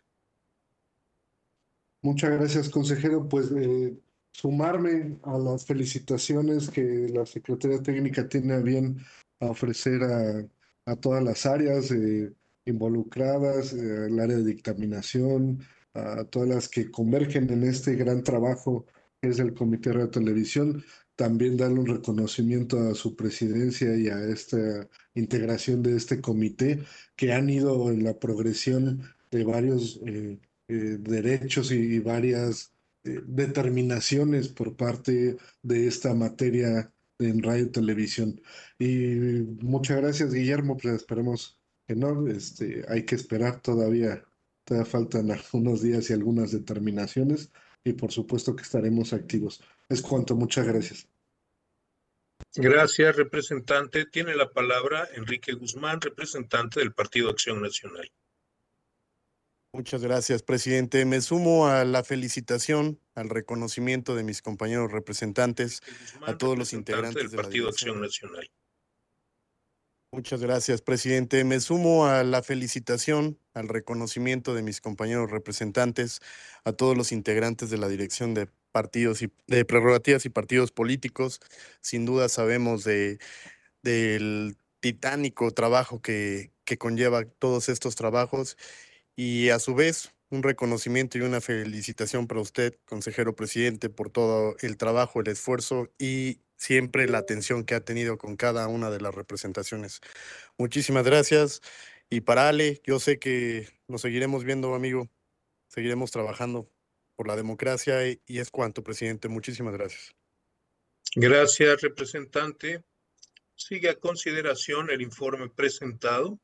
Muchas gracias, consejero. Pues sumarme a las felicitaciones que la Secretaría Técnica tiene a bien a ofrecer a todas las áreas involucradas, al área de dictaminación, a todas las que convergen en este gran trabajo que es el Comité de Radio Televisión. También darle un reconocimiento a su presidencia y a esta integración de este comité que han ido en la progresión de varios derechos y varias determinaciones por parte de esta materia en radio y televisión. Y muchas gracias, Guillermo, pues esperemos que no, hay que esperar todavía faltan algunos días y algunas determinaciones y por supuesto que estaremos activos. Es cuanto, muchas gracias. Gracias, representante. Tiene la palabra Enrique Guzmán, representante del Partido Acción Nacional. Muchas gracias, presidente. Me sumo a la felicitación, al reconocimiento de mis compañeros representantes, Guzmán, a todos los representante integrantes del Partido Acción Nacional. Muchas gracias, presidente. Me sumo a la felicitación, al reconocimiento de mis compañeros representantes, a todos los integrantes de la dirección de partidos y de prerrogativas y partidos políticos. Sin duda sabemos del titánico trabajo que conlleva todos estos trabajos y a su vez un reconocimiento y una felicitación para usted, consejero presidente, por todo el trabajo, el esfuerzo y siempre la atención que ha tenido con cada una de las representaciones. Muchísimas gracias. Y para Ale, yo sé que nos seguiremos viendo, amigo. Seguiremos trabajando por la democracia y es cuanto, presidente. Muchísimas gracias. Gracias, representante. Sigue a consideración el informe presentado.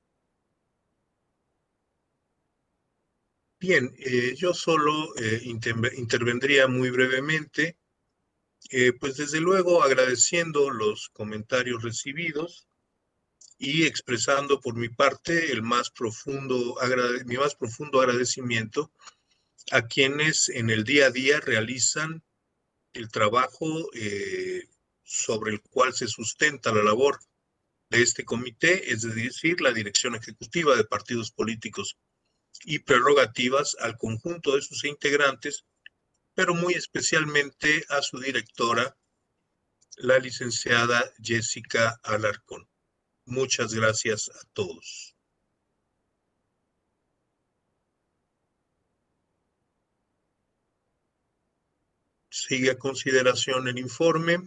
Bien, yo solo intervendría muy brevemente, pues desde luego agradeciendo los comentarios recibidos y expresando por mi parte mi más profundo agradecimiento a quienes en el día a día realizan el trabajo sobre el cual se sustenta la labor de este comité, es decir, la dirección ejecutiva de partidos políticos y prerrogativas, al conjunto de sus integrantes, pero muy especialmente a su directora, la licenciada Jessica Alarcón. Muchas gracias a todos. Sigue a consideración el informe.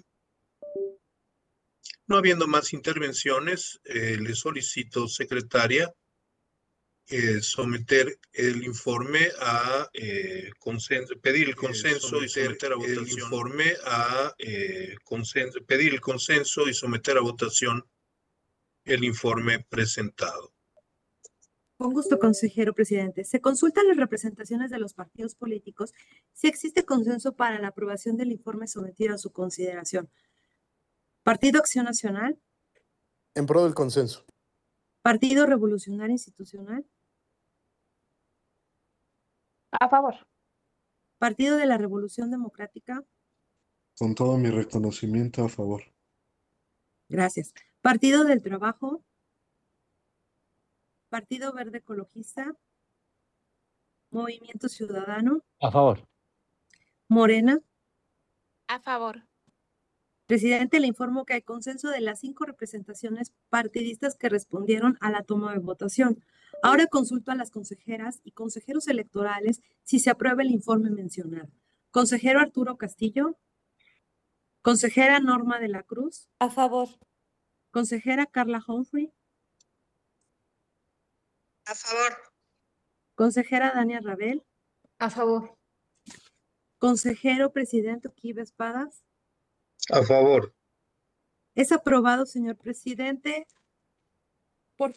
No habiendo más intervenciones, le solicito, secretaria, someter el informe a pedir el consenso y someter a votación el informe presentado. Con gusto, consejero presidente. Se consultan las representaciones de los partidos políticos si existe consenso para la aprobación del informe sometido a su consideración. Partido Acción Nacional. En pro del consenso. Partido Revolucionario Institucional. A favor. Partido de la Revolución Democrática. Con todo mi reconocimiento, a favor. Gracias. Partido del Trabajo. Partido Verde Ecologista, Movimiento Ciudadano, A favor. Morena. A favor. Presidente, le informo que hay consenso de las 5 representaciones partidistas que respondieron a la toma de votación. Ahora consulto a las consejeras y consejeros electorales si se aprueba el informe mencionado. Consejero Arturo Castillo. Consejera Norma de la Cruz. A favor. Consejera Carla Humphrey. A favor. Consejera Dania Rabel. A favor. Consejero presidente Oquiva Espadas. A favor. Es aprobado, señor presidente, por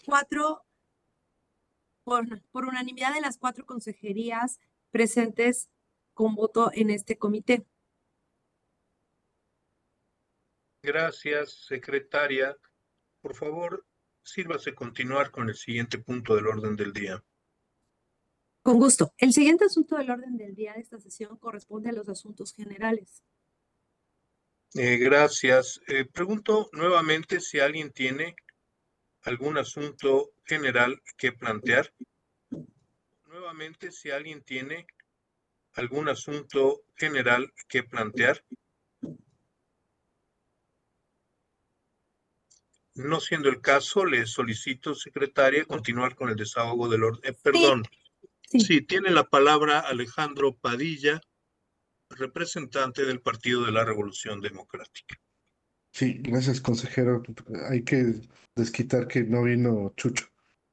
unanimidad de las 4 consejerías presentes con voto en este comité. Gracias, secretaria. Por favor, sírvase continuar con el siguiente punto del orden del día. Con gusto. El siguiente asunto del orden del día de esta sesión corresponde a los asuntos generales. Gracias. Pregunto nuevamente si alguien tiene algún asunto general que plantear. Nuevamente, si alguien tiene algún asunto general que plantear. No siendo el caso, le solicito, secretaria, continuar con el desahogo del orden. Perdón. Sí, tiene la palabra Alejandro Padilla, representante del Partido de la Revolución Democrática. Sí, gracias, consejero. Hay que desquitar que no vino Chucho.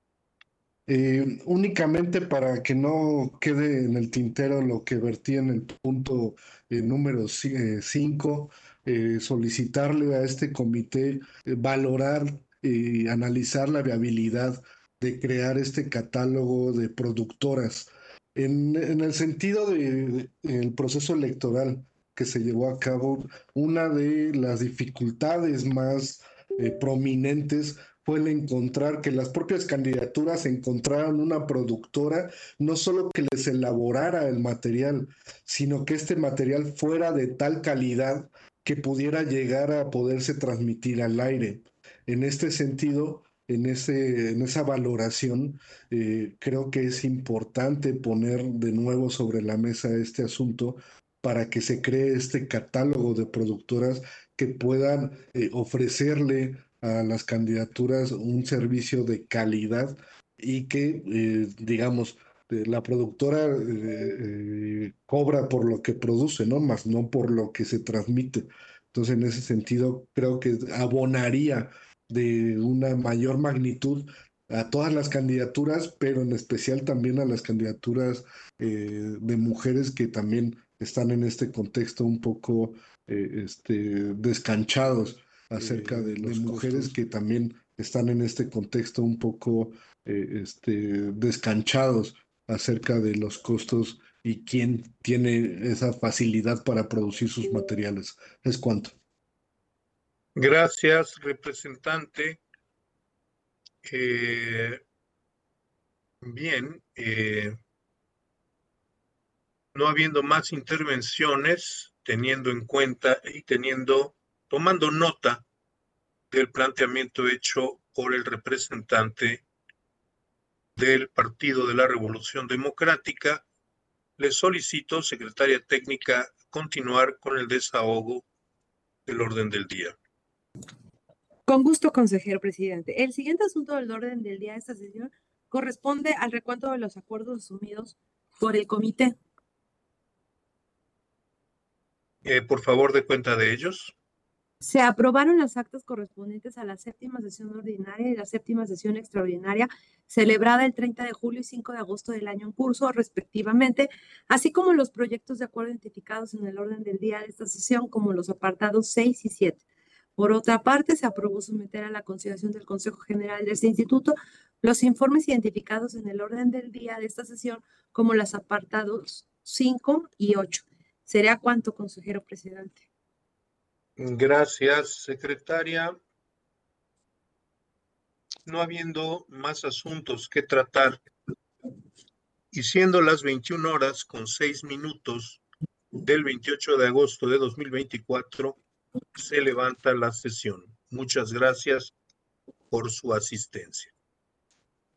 Únicamente para que no quede en el tintero lo que vertí en el punto número 5, solicitarle a este comité valorar y analizar la viabilidad de crear este catálogo de productoras en el sentido del proceso electoral que se llevó a cabo. Una de las dificultades más prominentes fue el encontrar que las propias candidaturas encontraran una productora, no solo que les elaborara el material, sino que este material fuera de tal calidad que pudiera llegar a poderse transmitir al aire. En este sentido, en esa valoración, creo que es importante poner de nuevo sobre la mesa este asunto para que se cree este catálogo de productoras que puedan ofrecerle a las candidaturas un servicio de calidad y que, digamos, la productora cobra por lo que produce, ¿no? Más no por lo que se transmite. Entonces, en ese sentido, creo que abonaría de una mayor magnitud a todas las candidaturas, pero en especial también a las candidaturas de mujeres que también están en este contexto un poco descanchados acerca de los mujeres costos. Que también están en este contexto un poco descanchados acerca de los costos y quién tiene esa facilidad para producir sus materiales. Es cuanto. Gracias, representante. Bien, no habiendo más intervenciones, teniendo en cuenta y tomando nota del planteamiento hecho por el representante del Partido de la Revolución Democrática, le solicito, secretaria técnica, continuar con el desahogo del orden del día. Con gusto, consejero presidente. El siguiente asunto del orden del día de esta sesión corresponde al recuento de los acuerdos asumidos por el comité. Por favor, dé cuenta de ellos. Se aprobaron las actas correspondientes a la 7ª sesión ordinaria y la 7ª sesión extraordinaria celebrada el 30 de julio y 5 de agosto del año en curso, respectivamente, así como los proyectos de acuerdo identificados en el orden del día de esta sesión como los apartados 6 y 7. Por otra parte, se aprobó someter a la consideración del Consejo General de este instituto los informes identificados en el orden del día de esta sesión como los apartados 5 y 8. ¿Sería cuánto, consejero presidente? Gracias, secretaria. No habiendo más asuntos que tratar y siendo las 21:06 del 28 de agosto de 2024, se levanta la sesión. Muchas gracias por su asistencia.